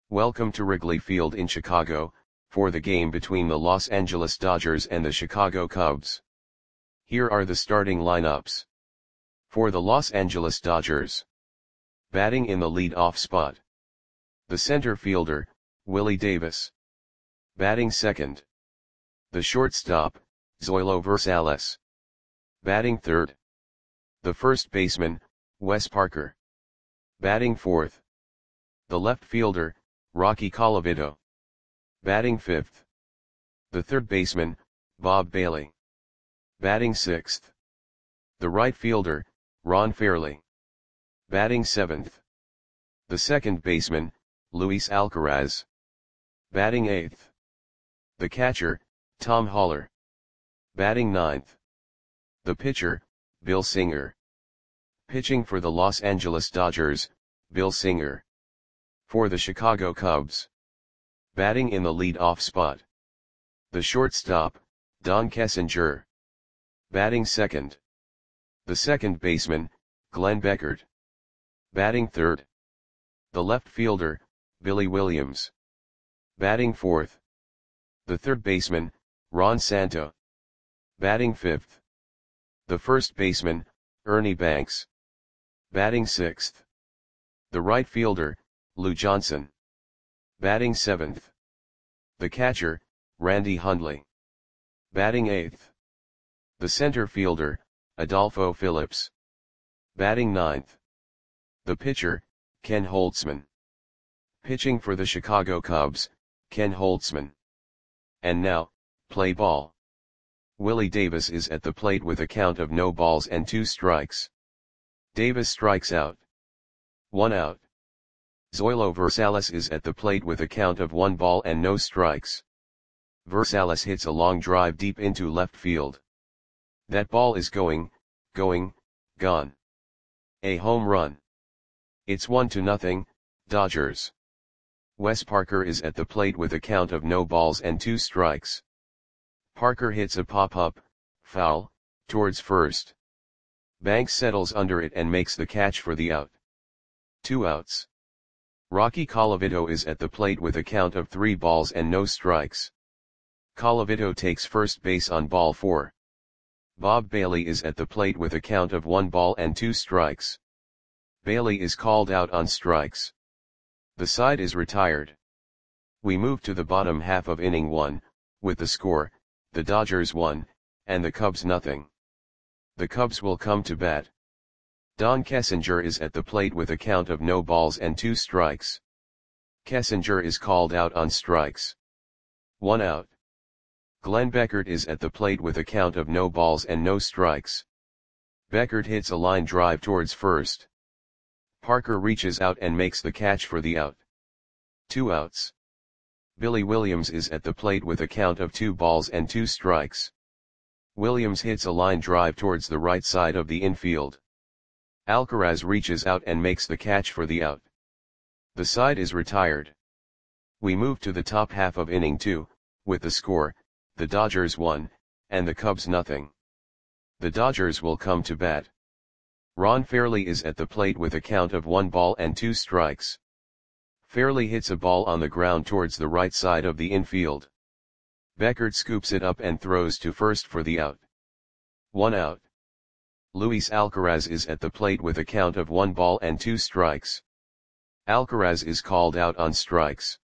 Welcome to Wrigley Field in Chicago, for the game between the Los Angeles Dodgers and the Chicago Cubs. Here are the starting lineups. For the Los Angeles Dodgers. Batting in the lead-off spot. The center fielder, Willie Davis. Batting second. The shortstop, Zoilo Versalles. Batting third. The first baseman, Wes Parker. Batting fourth. The left fielder, Rocky Colavito. Batting fifth. The third baseman, Bob Bailey. Batting sixth. The right fielder, Ron Fairly. Batting seventh. The second baseman, Luis Alcaraz. Batting eighth. The catcher, Tom Haller. Batting ninth. The pitcher, Bill Singer. Pitching for the Los Angeles Dodgers, Bill Singer. For the Chicago Cubs. Batting in the lead-off spot. The shortstop, Don Kessinger. Batting second. The second baseman, Glenn Beckert. Batting third. The left fielder, Billy Williams. Batting fourth. The third baseman, Ron Santo. Batting fifth. The first baseman, Ernie Banks. Batting sixth. The right fielder, Lou Johnson. Batting seventh. The catcher, Randy Hundley. Batting eighth. The center fielder, Adolfo Phillips. Batting ninth. The pitcher, Ken Holtzman. Pitching for the Chicago Cubs, Ken Holtzman. And now, play ball. Willie Davis is at the plate with a count of no balls and 2 strikes. Davis strikes out. 1 out. Zoilo Versalles is at the plate with a count of 1 ball and no strikes. Versalles hits a long drive deep into left field. That ball is gone. A home run. It's 1-0, Dodgers. Wes Parker is at the plate with a count of no balls and 2 strikes. Parker hits a pop-up, foul, towards first. Banks settles under it and makes the catch for the out. 2 outs. Rocky Colavito is at the plate with a count of 3 balls and no strikes. Colavito takes first base on ball 4. Bob Bailey is at the plate with a count of 1 ball and 2 strikes. Bailey is called out on strikes. The side is retired. We move to the bottom half of inning 1, with the score, the Dodgers 1, and the Cubs 0. The Cubs will come to bat. Don Kessinger is at the plate with a count of no balls and 2 strikes. Kessinger is called out on strikes. 1 out. Glenn Beckert is at the plate with a count of no balls and no strikes. Beckert hits a line drive towards first. Parker reaches out and makes the catch for the out. 2 outs. Billy Williams is at the plate with a count of 2 balls and 2 strikes. Williams hits a line drive towards the right side of the infield. Alcaraz reaches out and makes the catch for the out. The side is retired. We move to the top half of inning 2, with the score, the Dodgers 1, and the Cubs 0. The Dodgers will come to bat. Ron Fairly is at the plate with a count of 1 ball and 2 strikes. Fairly hits a ball on the ground towards the right side of the infield. Beckert scoops it up and throws to first for the out. 1 out. Luis Alcaraz is at the plate with a count of 1 ball and 2 strikes. Alcaraz is called out on strikes.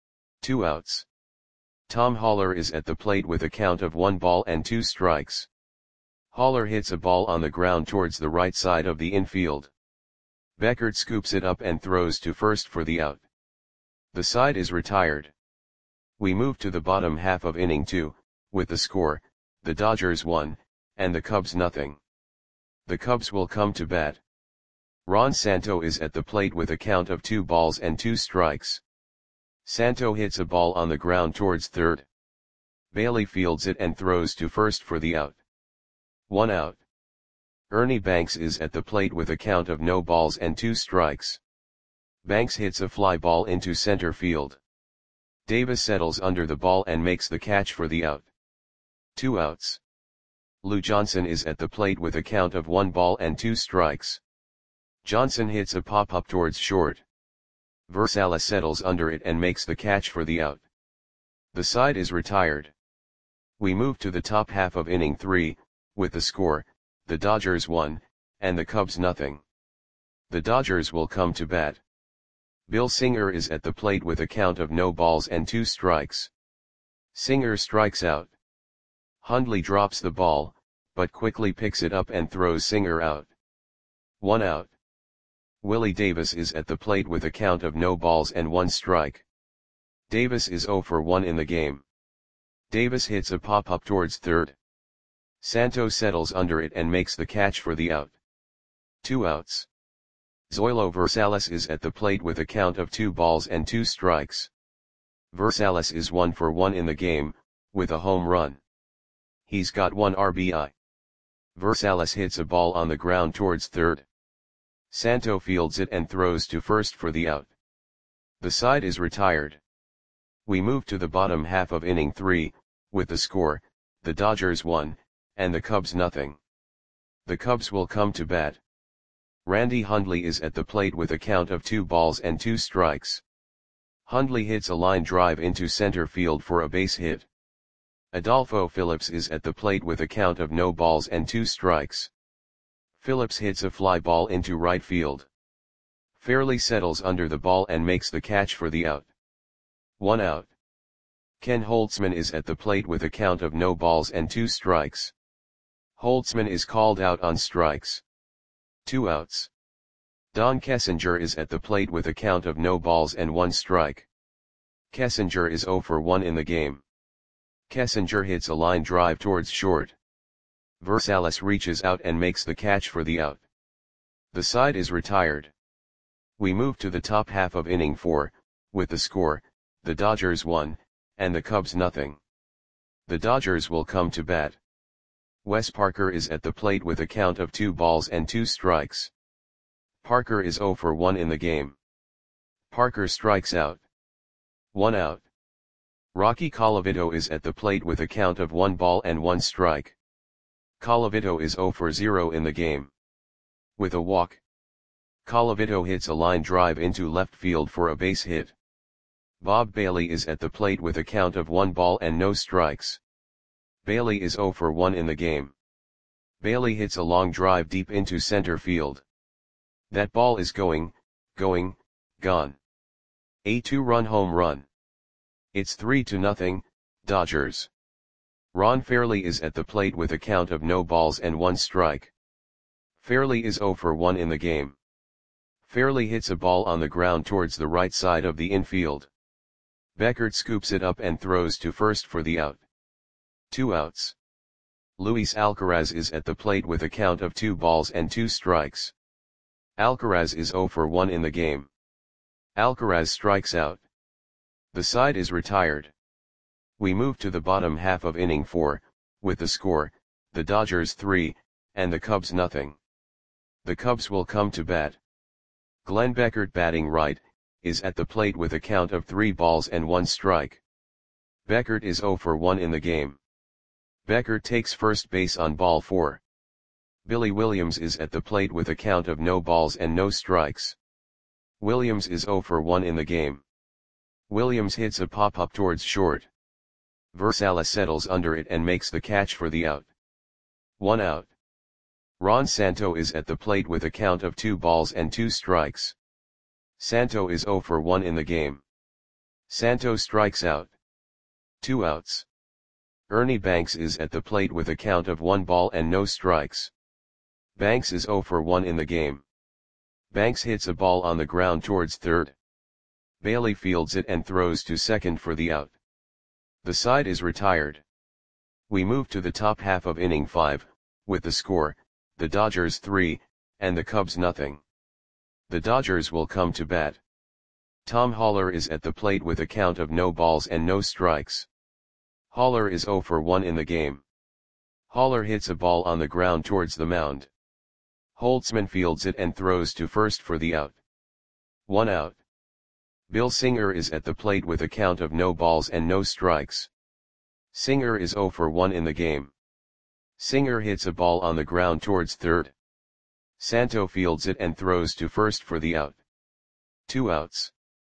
2 outs. Tom Haller is at the plate with a count of 1 ball and 2 strikes. Haller hits a ball on the ground towards the right side of the infield. Beckert scoops it up and throws to first for the out. The side is retired. We move to the bottom half of inning 2, with the score, the Dodgers 1, and the Cubs 0. The Cubs will come to bat. Ron Santo is at the plate with a count of 2 balls and 2 strikes. Santo hits a ball on the ground towards third. Bailey fields it and throws to first for the out. 1 out. Ernie Banks is at the plate with a count of no balls and 2 strikes. Banks hits a fly ball into center field. Davis settles under the ball and makes the catch for the out. 2 outs. Lou Johnson is at the plate with a count of 1 ball and 2 strikes. Johnson hits a pop-up towards short. Versalles settles under it and makes the catch for the out. The side is retired. We move to the top half of inning 3, with the score, the Dodgers 1, and the Cubs nothing. The Dodgers will come to bat. Bill Singer is at the plate with a count of no balls and 2 strikes. Singer strikes out. Hundley drops the ball, but quickly picks it up and throws Singer out. 1 out. Willie Davis is at the plate with a count of no balls and 1 strike. Davis is 0 for 1 in the game. Davis hits a pop-up towards third. Santo settles under it and makes the catch for the out. 2 outs. Zoilo Versalles is at the plate with a count of 2 balls and 2 strikes. Versalles is 1 for 1 in the game, with a home run. He's got 1 RBI. Versalles hits a ball on the ground towards third. Santo fields it and throws to first for the out. The side is retired. We move to the bottom half of inning 3, with the score, the Dodgers 1, and the Cubs nothing. The Cubs will come to bat. Randy Hundley is at the plate with a count of 2 balls and 2 strikes. Hundley hits a line drive into center field for a base hit. Adolfo Phillips is at the plate with a count of no balls and 2 strikes. Phillips hits a fly ball into right field. Fairley settles under the ball and makes the catch for the out. 1 out. Ken Holtzman is at the plate with a count of no balls and 2 strikes. Holtzman is called out on strikes. 2 outs. Don Kessinger is at the plate with a count of no balls and 1 strike. Kessinger is 0 for 1 in the game. Kessinger hits a line drive towards short. Versalles reaches out and makes the catch for the out. The side is retired. We move to the top half of inning 4, with the score, the Dodgers 1, and the Cubs nothing. The Dodgers will come to bat. Wes Parker is at the plate with a count of 2 balls and 2 strikes. Parker is 0 for 1 in the game. Parker strikes out. 1 out. Rocky Colavito is at the plate with a count of 1 ball and 1 strike. Colavito is 0 for 0 in the game. With a walk, Colavito hits a line drive into left field for a base hit. Bob Bailey is at the plate with a count of 1 ball and no strikes. Bailey is 0 for 1 in the game. Bailey hits a long drive deep into center field. That ball is gone. A 2-run home run. It's 3-0, Dodgers. Ron Fairly is at the plate with a count of no balls and 1 strike. Fairly is 0 for 1 in the game. Fairly hits a ball on the ground towards the right side of the infield. Beckert scoops it up and throws to first for the out. 2 outs. Luis Alcaraz is at the plate with a count of 2 balls and 2 strikes. Alcaraz is 0 for 1 in the game. Alcaraz strikes out. The side is retired. We move to the bottom half of inning 4, with the score, the Dodgers 3, and the Cubs nothing. The Cubs will come to bat. Glenn Beckert batting right, is at the plate with a count of 3 balls and 1 strike. Beckert is 0 for 1 in the game. Beckert takes first base on ball 4. Billy Williams is at the plate with a count of no balls and no strikes. Williams is 0 for 1 in the game. Williams hits a pop-up towards short. Versalles settles under it and makes the catch for the out. 1 out. Ron Santo is at the plate with a count of 2 balls and 2 strikes. Santo is 0 for 1 in the game. Santo strikes out. 2 outs. Ernie Banks is at the plate with a count of 1 ball and no strikes. Banks is 0 for 1 in the game. Banks hits a ball on the ground towards third. Bailey fields it and throws to second for the out. The side is retired. We move to the top half of inning 5, with the score, the Dodgers 3, and the Cubs nothing. The Dodgers will come to bat. Tom Haller is at the plate with a count of no balls and no strikes. Haller is 0 for 1 in the game. Haller hits a ball on the ground towards the mound. Holtzman fields it and throws to first for the out. 1 out. Bill Singer is at the plate with a count of no balls and no strikes. Singer is 0 for 1 in the game. Singer hits a ball on the ground towards third. Santo fields it and throws to first for the out. 2 outs.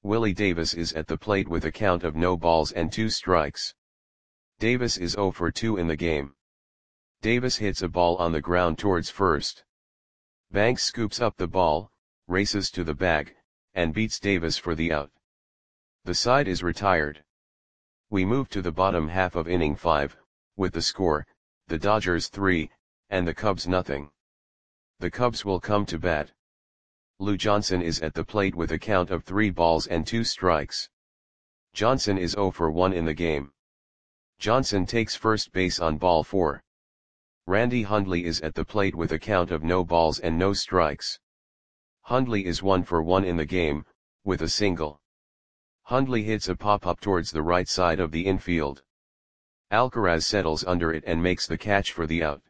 Willie Davis is at the plate with a count of no balls and 2 strikes. Davis is 0 for 2 in the game. Davis hits a ball on the ground towards first. Banks scoops up the ball, races to the bag, and beats Davis for the out. The side is retired. We move to the bottom half of inning 5, with the score, the Dodgers 3, and the Cubs nothing. The Cubs will come to bat. Lou Johnson is at the plate with a count of 3 balls and 2 strikes. Johnson is 0 for 1 in the game. Johnson takes first base on ball 4. Randy Hundley is at the plate with a count of no balls and no strikes. Hundley is 1 for 1 in the game, with a single. Hundley hits a pop-up towards the right side of the infield. Alcaraz settles under it and makes the catch for the out.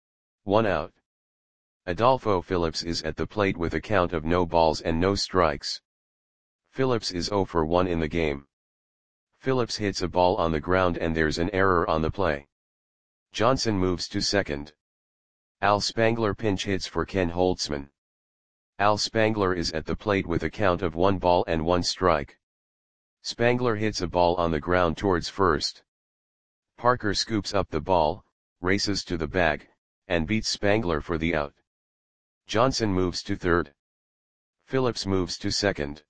1 out. Adolfo Phillips is at the plate with a count of no balls and no strikes. Phillips is 0 for 1 in the game. Phillips hits a ball on the ground and there's an error on the play. Johnson moves to second. Al Spangler pinch hits for Ken Holtzman. Al Spangler is at the plate with a count of 1 ball and 1 strike. Spangler hits a ball on the ground towards first. Parker scoops up the ball, races to the bag, and beats Spangler for the out. Johnson moves to third. Phillips moves to second.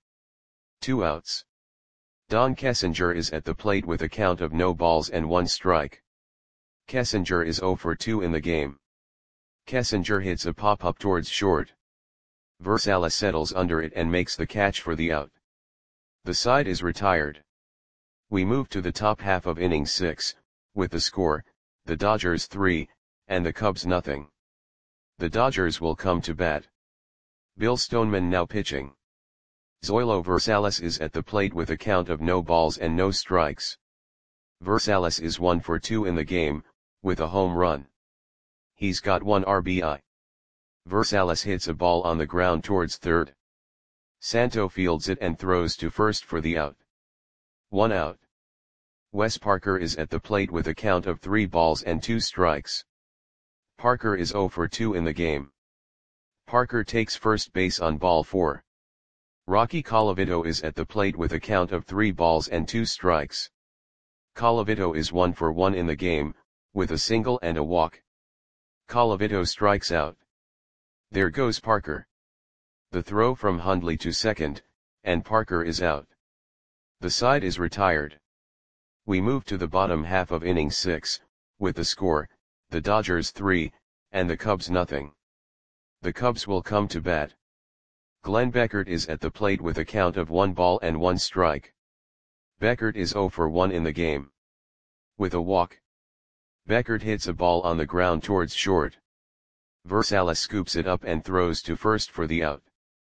2 outs. Don Kessinger is at the plate with a count of no balls and 1 strike. Kessinger is 0 for 2 in the game. Kessinger hits a pop-up towards short. Versala settles under it and makes the catch for the out. The side is retired. We move to the top half of inning 6, with the score, the Dodgers 3, and the Cubs nothing. The Dodgers will come to bat. Bill Stoneman now pitching. Zoilo Versalles is at the plate with a count of no balls and no strikes. Versalles is 1 for 2 in the game, with a home run. He's got 1 RBI. Versalles hits a ball on the ground towards third. Santo fields it and throws to first for the out. 1 out. Wes Parker is at the plate with a count of 3 balls and 2 strikes. Parker is 0 for 2 in the game. Parker takes first base on ball 4. Rocky Colavito is at the plate with a count of 3 balls and 2 strikes. Colavito is 1 for 1 in the game, with a single and a walk. Colavito strikes out. There goes Parker. The throw from Hundley to second, and Parker is out. The side is retired. We move to the bottom half of inning 6, with the score, the Dodgers 3, and the Cubs nothing. The Cubs will come to bat. Glenn Beckert is at the plate with a count of 1 ball and 1 strike. Beckert is 0 for 1 in the game. With a walk. Beckert hits a ball on the ground towards short. Versalles scoops it up and throws to first for the out.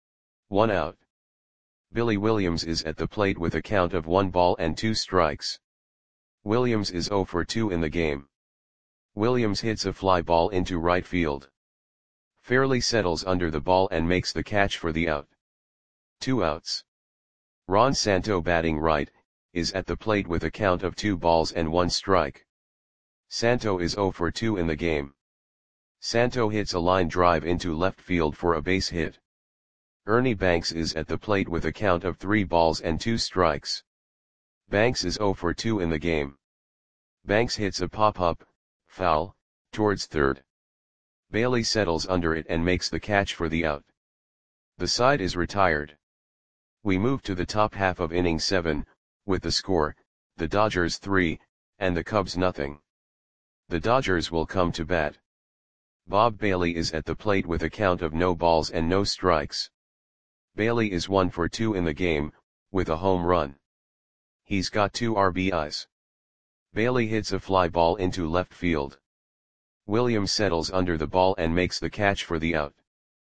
1 out. Billy Williams is at the plate with a count of 1 ball and 2 strikes. Williams is 0 for 2 in the game. Williams hits a fly ball into right field. Fairly settles under the ball and makes the catch for the out. 2 outs. Ron Santo batting right, is at the plate with a count of 2 balls and 1 strike. Santo is 0 for 2 in the game. Santo hits a line drive into left field for a base hit. Ernie Banks is at the plate with a count of 3 balls and 2 strikes. Banks is 0 for 2 in the game. Banks hits a pop-up, foul, towards third. Bailey settles under it and makes the catch for the out. The side is retired. We move to the top half of inning 7, with the score, the Dodgers 3, and the Cubs nothing. The Dodgers will come to bat. Bob Bailey is at the plate with a count of no balls and no strikes. Bailey is 1 for 2 in the game, with a home run. He's got 2 RBIs. Bailey hits a fly ball into left field. Williams settles under the ball and makes the catch for the out.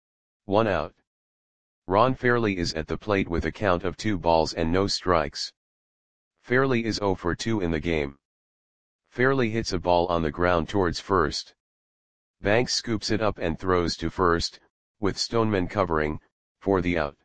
1 out. Ron Fairley is at the plate with a count of 2 balls and no strikes. Fairley is 0 for 2 in the game. Fairley hits a ball on the ground towards first. Banks scoops it up and throws to first, with Stoneman covering, for the out.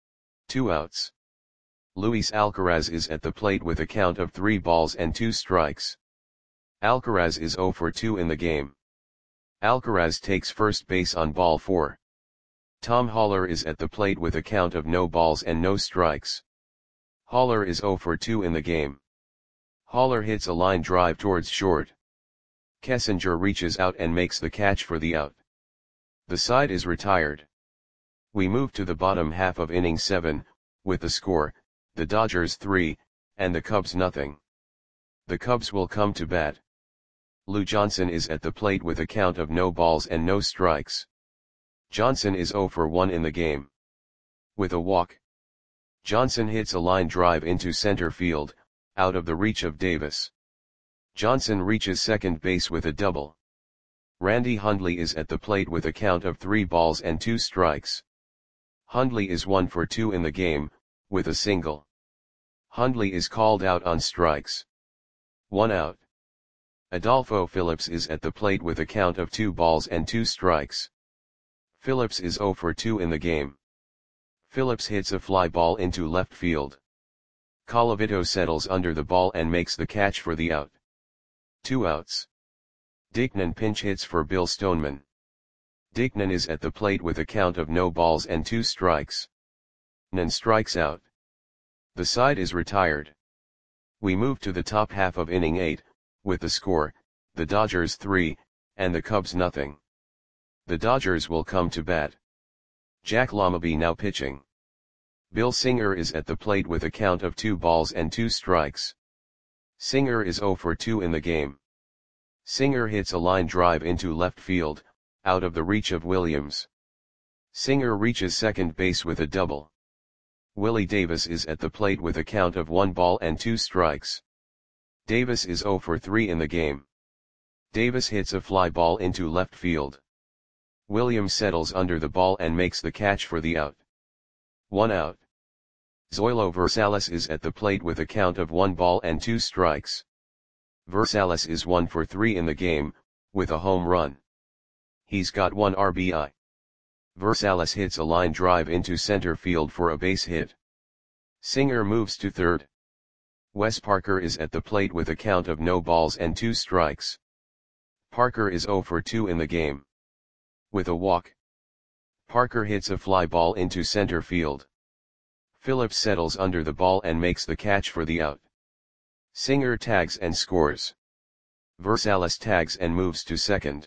2 outs. Luis Alcaraz is at the plate with a count of 3 balls and 2 strikes. Alcaraz is 0 for 2 in the game. Alcaraz takes first base on ball 4. Tom Haller is at the plate with a count of no balls and no strikes. Haller is 0 for 2 in the game. Haller hits a line drive towards short. Kessinger reaches out and makes the catch for the out. The side is retired. We move to the bottom half of inning 7, with the score, the Dodgers 3, and the Cubs nothing. The Cubs will come to bat. Lou Johnson is at the plate with a count of no balls and no strikes. Johnson is 0 for 1 in the game. With a walk. Johnson hits a line drive into center field, out of the reach of Davis. Johnson reaches second base with a double. Randy Hundley is at the plate with a count of 3 balls and 2 strikes. Hundley is 1 for 2 in the game, with a single. Hundley is called out on strikes. 1 out. Adolfo Phillips is at the plate with a count of 2 balls and 2 strikes. Phillips is 0 for 2 in the game. Phillips hits a fly ball into left field. Colavito settles under the ball and makes the catch for the out. 2 outs. Dickman pinch hits for Bill Stoneman. Dickman is at the plate with a count of no balls and 2 strikes. Nan strikes out. The side is retired. We move to the top half of inning 8, with the score, the Dodgers 3, and the Cubs nothing. The Dodgers will come to bat. Jack Lommaby now pitching. Bill Singer is at the plate with a count of 2 balls and 2 strikes. Singer is 0 for 2 in the game. Singer hits a line drive into left field, out of the reach of Williams. Singer reaches second base with a double. Willie Davis is at the plate with a count of 1 ball and 2 strikes. Davis is 0 for 3 in the game. Davis hits a fly ball into left field. Williams settles under the ball and makes the catch for the out. 1 out. Zoilo Versalles is at the plate with a count of 1 ball and 2 strikes. Versalles is 1 for 3 in the game, with a home run. He's got 1 RBI. Versalles hits a line drive into center field for a base hit. Singer moves to third. Wes Parker is at the plate with a count of no balls and 2 strikes. Parker is 0 for 2 in the game. With a walk. Parker hits a fly ball into center field. Phillips settles under the ball and makes the catch for the out. Singer tags and scores. Versalles tags and moves to second.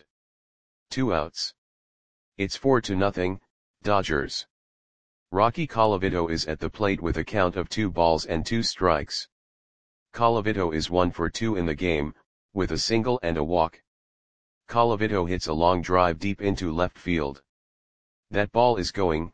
2 outs. It's 4-0, Dodgers. Rocky Colavito is at the plate with a count of 2 balls and 2 strikes. Colavito is 1 for 2 in the game, with a single and a walk. Colavito hits a long drive deep into left field. That ball is gone.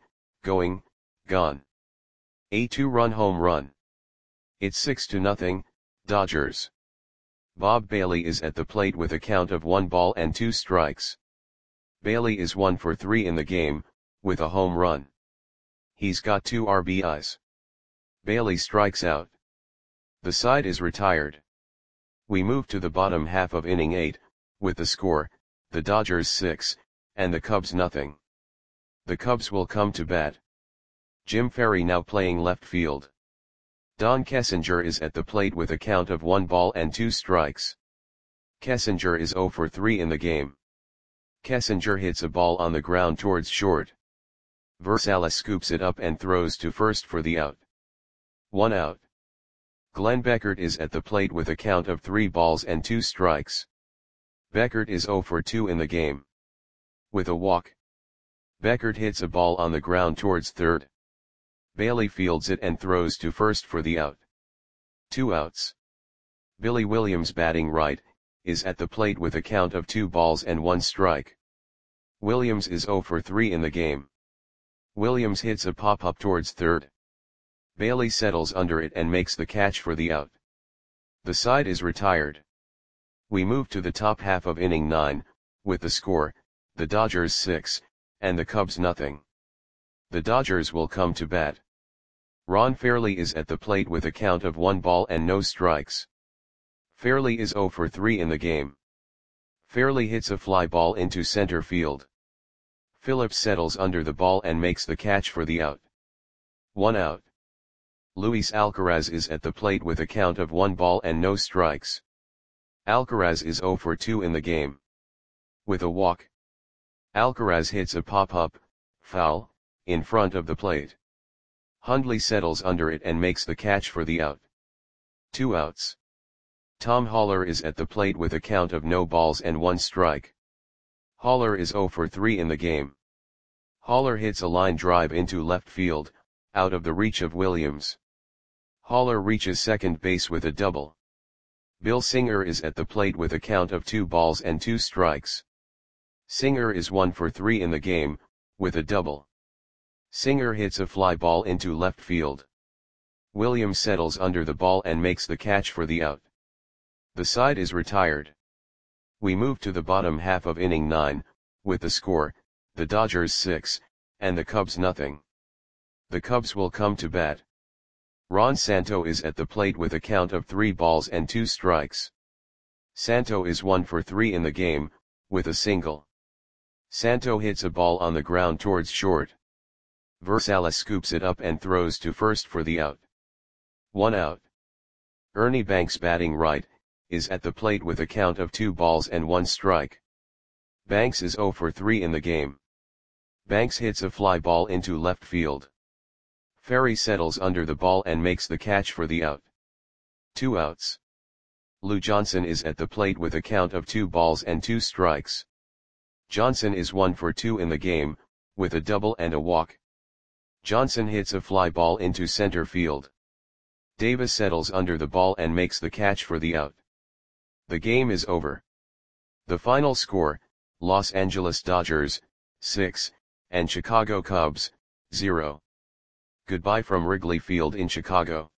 A 2-run home run. It's 6-0, Dodgers. Bob Bailey is at the plate with a count of 1 ball and 2 strikes. Bailey is 1 for 3 in the game, with a home run. He's got 2 RBIs. Bailey strikes out. The side is retired. We move to the bottom half of inning 8, with the score, the Dodgers 6, and the Cubs nothing. The Cubs will come to bat. Jim Ferry now playing left field. Don Kessinger is at the plate with a count of 1 ball and 2 strikes. Kessinger is 0 for 3 in the game. Kessinger hits a ball on the ground towards short. Versalles scoops it up and throws to first for the out. 1 out. Glenn Beckert is at the plate with a count of 3 balls and 2 strikes. Beckert is 0 for 2 in the game. With a walk. Beckert hits a ball on the ground towards third. Bailey fields it and throws to first for the out. 2 outs. Billy Williams batting right, is at the plate with a count of 2 balls and 1 strike. Williams is 0 for 3 in the game. Williams hits a pop-up towards third. Bailey settles under it and makes the catch for the out. The side is retired. We move to the top half of inning 9, with the score, the Dodgers 6, and the Cubs nothing. The Dodgers will come to bat. Ron Fairly is at the plate with a count of 1 ball and no strikes. Fairly is 0 for 3 in the game. Fairly hits a fly ball into center field. Phillips settles under the ball and makes the catch for the out. 1 out. Luis Alcaraz is at the plate with a count of 1 ball and no strikes. Alcaraz is 0 for 2 in the game. With a walk. Alcaraz hits a pop-up, foul, in front of the plate. Hundley settles under it and makes the catch for the out. 2 outs. Tom Haller is at the plate with a count of no balls and 1 strike. Haller is 0 for 3 in the game. Haller hits a line drive into left field, out of the reach of Williams. Haller reaches second base with a double. Bill Singer is at the plate with a count of 2 balls and 2 strikes. Singer is 1 for 3 in the game, with a double. Singer hits a fly ball into left field. Williams settles under the ball and makes the catch for the out. The side is retired. We move to the bottom half of inning 9, with the score, the Dodgers 6, and the Cubs nothing. The Cubs will come to bat. Ron Santo is at the plate with a count of 3 balls and 2 strikes. Santo is 1 for 3 in the game, with a single. Santo hits a ball on the ground towards short. Versala scoops it up and throws to first for the out. 1 out. Ernie Banks, batting right, is at the plate with a count of 2 balls and 1 strike. Banks is 0 for 3 in the game. Banks hits a fly ball into left field. Ferry settles under the ball and makes the catch for the out. 2 outs. Lou Johnson is at the plate with a count of 2 balls and 2 strikes. Johnson is 1 for 2 in the game, with a double and a walk. Johnson hits a fly ball into center field. Davis settles under the ball and makes the catch for the out. The game is over. The final score, Los Angeles Dodgers, 6, and Chicago Cubs, 0. Goodbye from Wrigley Field in Chicago.